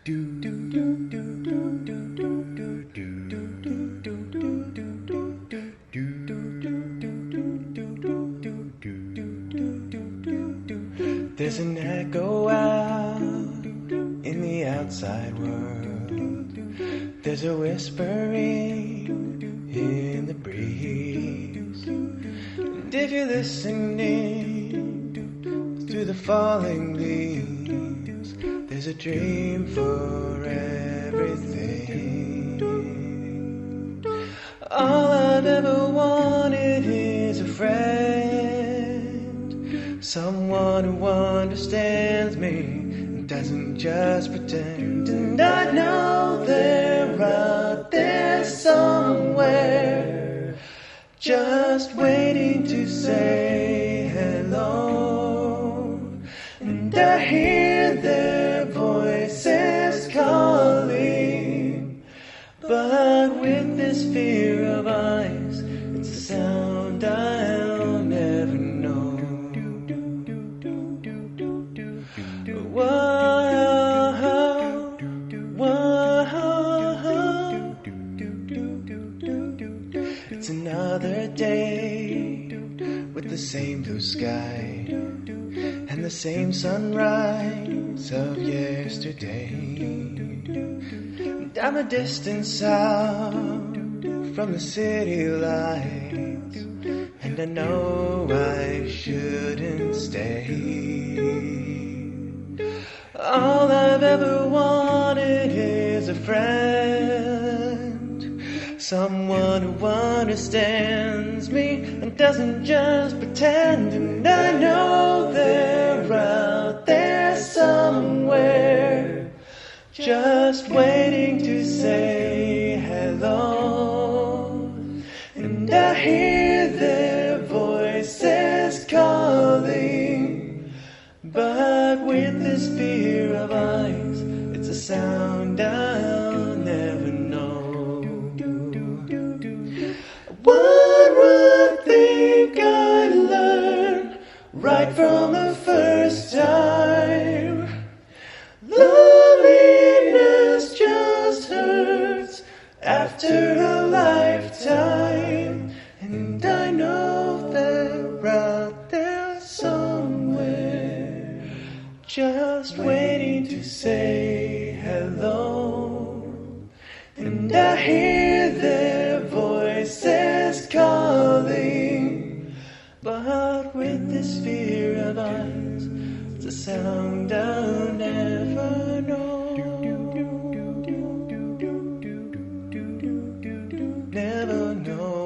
There's an echo out in the outside world. There's a whispering in the breeze. And if you're listening to the falling leaves, there's a dream for everything. All I've ever wanted is a friend, someone who understands me and doesn't just pretend. And I know they're out there somewhere, just waiting to say hello. And I hear their voices calling, but with this fear of eyes, it's a sound I'll never know. It's another day with the same blue sky and the same sunrise of yesterday. Down the distant sound from the city lights, and I know I shouldn't stay. All I've ever wanted is a friend, someone who understands me and doesn't just pretend. And I know they're out there somewhere, just waiting to say hello. And I hear their voices calling, but with this fear of eyes, it's a sound I'll never know. One would think I'd learn right from the first time. Loneliness just hurts after a lifetime. And I know they're out there somewhere, just waiting to say hello. And I hear their voices calling, but with this fear of eyes, it's a sound I'll never know. Never know.